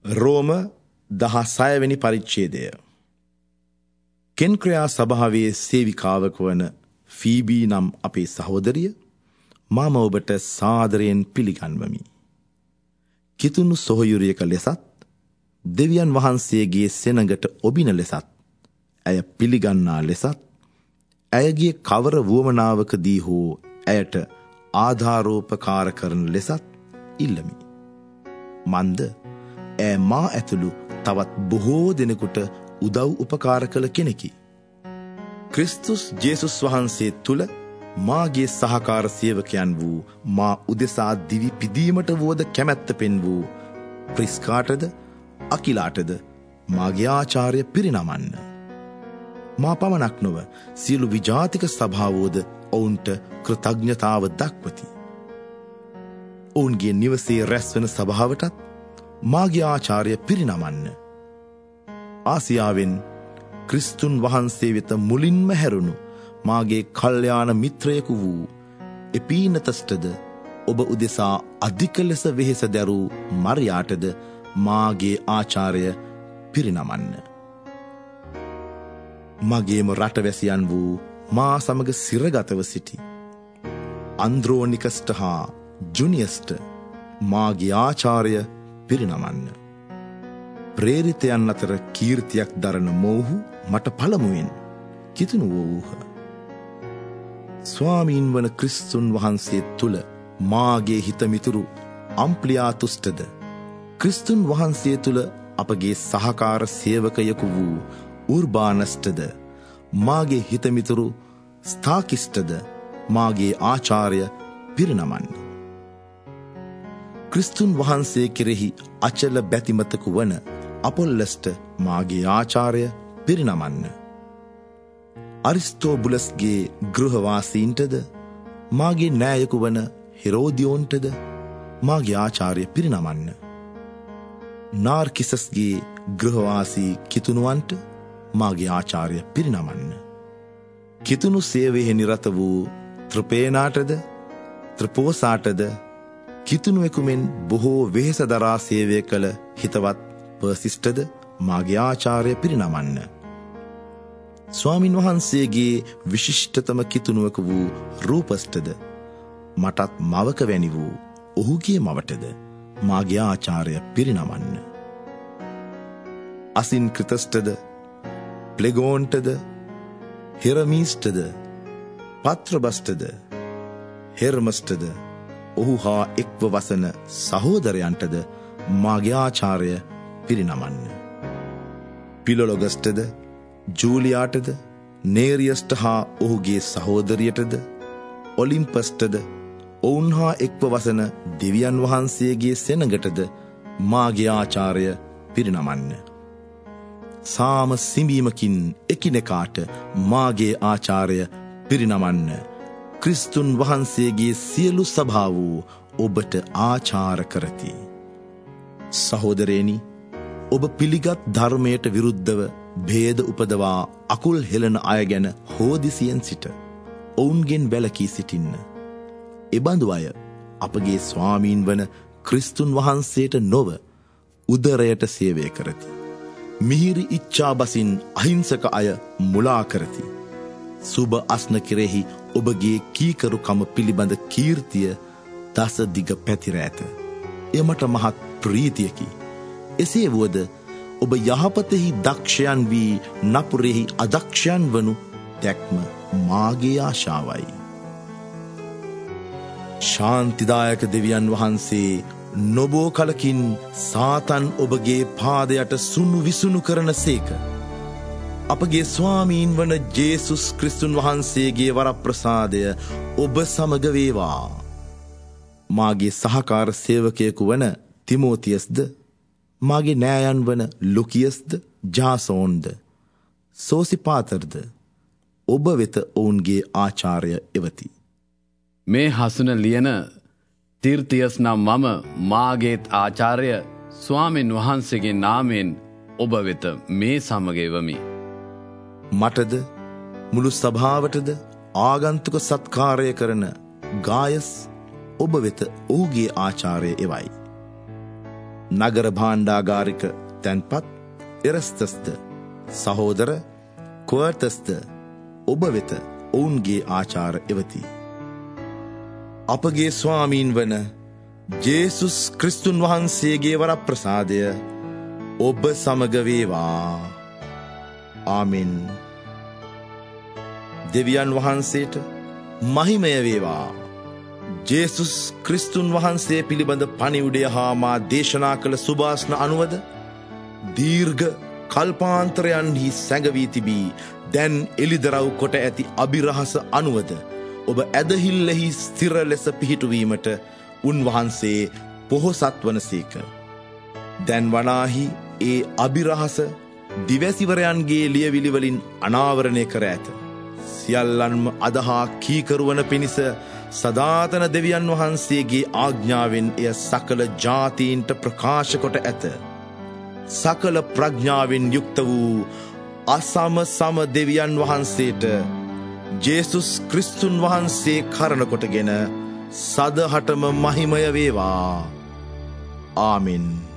රෝම 16 වෙනි පරිච්ඡේදය. කෙන්ක්‍රයා සභාවේ සේවිකාවක වන ෆීබී නම් අපේ සහෝදරිය මම ඔබට සාදරයෙන් පිළිගන්වමි. කිතුණු සොහොයුරියක ලෙසත් දෙවියන් වහන්සේගේ සෙනඟට ඔබින ලෙසත් ඇය පිළිගන්නා ලෙසත් ඇයගේ කවර වුවමනාවකදී හෝ ඇයට ආධාරෝපකාර කරන ලෙසත් ඉල්ලමි. මන්ද ඇය මා ඇතුළු තවත් බොහෝ දෙනෙකුට උදව් උපකාර කළ කෙනෙකි. ක්‍රිස්තුස් ජේසුස් වහන්සේ තුළ මාගේ සහකාර සේවකයන් වූ මා උදෙසා දිවි පිදීමට වුවද කැමැත්ත පෙන් වූ ප්‍රිස්කාටද අකිලාටද මාගේ ආචාර්ය පිරිනමන්න. මා පමණක් නොව සියලු විජාතික සභාවෝද ඔවුන්ට කෘතඥතාව දක්වති. ඔවුන්ගේ නිවසේ රැස්වන සභාවටත් මාගේ ආචාර්ය පිරිනමන්න. ආසියාවෙන් ක්‍රිස්තුන් වහන්සේ වෙත මුලින්ම හැරුණු මාගේ කල්යාණ මිත්‍රයෙකු වූ එපීනතස්ටද ඔබ උදෙසා අධික ලෙස වෙහෙස දැරූ මරියාටද මාගේ ආචාර්ය පිරිනමන්න. මගේම රටවැසියන් වූ මා සමග සිරගතව සිටි අන්ද්‍රෝනිකස්ට හා ජුනියස්ට මාගේ ආචාර්ය පිරිනමන්න. ප්‍රේරිතයන් අතර කීර්තියක් දරන මොවුහු මට පළමුවෙන් කිතුණු වූහ. ස්වාමීන් වන ක්‍රිස්තුන් වහන්සේ තුළ මාගේ හිතමිතුරු අම්ප්ලියාතුස්ටද ක්‍රිස්තුන් වහන්සේ තුළ අපගේ සහකාර සේවකයෙකු වූ උර්බානස්ටද මාගේ හිතමිතුරු ස්ථාකිස්ටද මාගේ ආචාර්ය පිරිනමන්න. ක්‍රිස්තුන් වහන්සේ කෙරෙහි අචල බැතිමතකු වන අපොල්ලස්ට මාගේ ආචාර්ය පිරිනමන්න. අරිස්තෝබුලස්ගේ ගෘහවාසීන්ටද මාගේ නෑයකු වන හෙරෝදියෝන්ටද මාගේ ආචාර්ය පිරිනමන්න. නාර්කිසස්ගේ ගෘහවාසී කිතුණුවන්ට මාගේ ආචාර්ය පිරිනමන්න. කිතුණු සේවයෙහි නිරත වූ ත්‍රපේනාටද ත්‍රපෝසාටද කිතුණුවෙකුමෙන් බොහෝ වෙහෙස දරා සේවය කළ හිතවත් පර්සිස්ටද මාගේ ආචාර්ය පිරිනමන්න. ස්වාමින් වහන්සේගේ විශිෂ්ටතම කිතුණුවක වූ රූපස්ටද මටත් මවක වැනි වූ ඔහුගේ මවටද මාගේ ආචාර්ය පිරිනමන්න. අසින්ක්‍රිතස්ටද ප්ලෙගෝන්ටද හෙරමීස්ටද පත්‍රබස්ටද හෙර්මස්ටද ඔහු හා එක්ව වසන සහෝදරයන්ටද මාගේ ආචාර්ය පිරිනමන්න. පිලොලොගස්ටද ජූලියාටද නේරියස්ට හා ඔහුගේ සහෝදරියටද ඔලිම්පස්ටද ඔවුන් හා එක්ව වසන දෙවියන් වහන්සේගේ සෙනඟටද මාගේ ආචාර්ය පිරිනමන්න. සාම සිඹීමකින් එකිනෙකාට මාගේ ආචාර්ය පිරිනමන්න. ක්‍රිස්තුන් වහන්සේගේ සියලු සභාව ඔබට ආචාර කරති. සහෝදරේනි, ඔබ පිළිගත් ධර්මයට විරුද්ධව භේද උපදවා අකුල් හෙළන අය ගැන හෝදිසියෙන් සිට ඔවුන්ගෙන් වැළකී සිටින්න. එබඳු අය අපගේ ස්වාමීන් වන ක්‍රිස්තුන් වහන්සේට නොව උදරයට සේවය කරති. මිහිරි ඉච්ඡා බසින් අහිංසක අය මුලා කරති. සුබ අස්න කෙරෙහි ඔබගේ කීකරුකම පිළිබඳ කීර්තිය දස දිග පැතිර ඇත. එය මට මහත් ප්‍රීතියකි. එසේ වුවද ඔබ යහපතෙහි දක්ෂයන් වී නපුරෙහි අදක්ෂයන් වනු දැක්ම මාගේ ආශාවයි. ශාන්තිදායක දෙවියන් වහන්සේ නොබෝ කලකින් සාතන් ඔබගේ පාදයට සුණු විසුණු කරන සේක. අපගේ ස්වාමීන් වන ජේසුස් ක්‍රිස්තුන් වහන්සේගේ වරප්‍රසාදය ඔබ සමග වේවා. මාගේ සහකාර සේවකයෙකු වන තිමෝතියස්ද, මාගේ නෑයන් වන ලුකියස්ද, ජාසෝන්ද, සෝසිපාතරද ඔබ වෙත ඔවුන්ගේ ආචාර්ය එවති. මේ හසුන ලියන තීර්තියස් නම් මම මාගේත් ආචාර්ය ස්වාමීන් වහන්සේගේ නාමයෙන් ඔබ වෙත මේ සමග එවමි. මටද මුළු සභාවටද ආගන්තුක සත්කාරය කරන ගායස් ඔබ වෙත ඔහුගේ ආචාර්ය එවයි. නගර භාණ්ඩාගාරික තැන්පත් එරස්තස්ද සහෝදර ක්වර්ටස්ද ඔබ වෙත ඔවුන්ගේ ආචාර එවති. අපගේ ස්වාමීන් වන ජේසුස් ක්‍රිස්තුන් වහන්සේගේ වරප්‍රසාදය ඔබ සමග වේවා. ආමෙන්. දෙවියන් වහන්සේට මහිමය වේවා. ජේසුස් ක්‍රිස්තුන් වහන්සේ පිළිබඳ පණිවුඩය හා මා දේශනා කළ සුභාෂ්ණ අනුවද දීර්ඝ කල්පාන්තරයන්හි සැඟවී තිබී දැන් එළිදරව් කොට ඇති අභිරහස අනුවද ඔබ ඇදහිල්ලෙහි ස්ථිර ලෙස පිහිටුවීමට උන්වහන්සේ පොහොසත් වනසේක. දැන් වනාහි ඒ අභිරහස දිවැසිවරයන්ගේ ලියවිලිවලින් අනාවරණය කර ඇත. සියල්ලන්ම අදහා කීකරුවන පිණිස සදාතන දෙවියන් වහන්සේගේ ආඥාවෙන් එය සකල ජාතීන්ට ප්‍රකාශ කොට ඇත. සකල ප්‍රඥාවෙන් යුක්ත වූ අසම සම දෙවියන් වහන්සේට ජේසුස් ක්‍රිස්තුන් වහන්සේ කරණ කොටගෙන සදහටම මහිමය වේවා. ආමෙන්.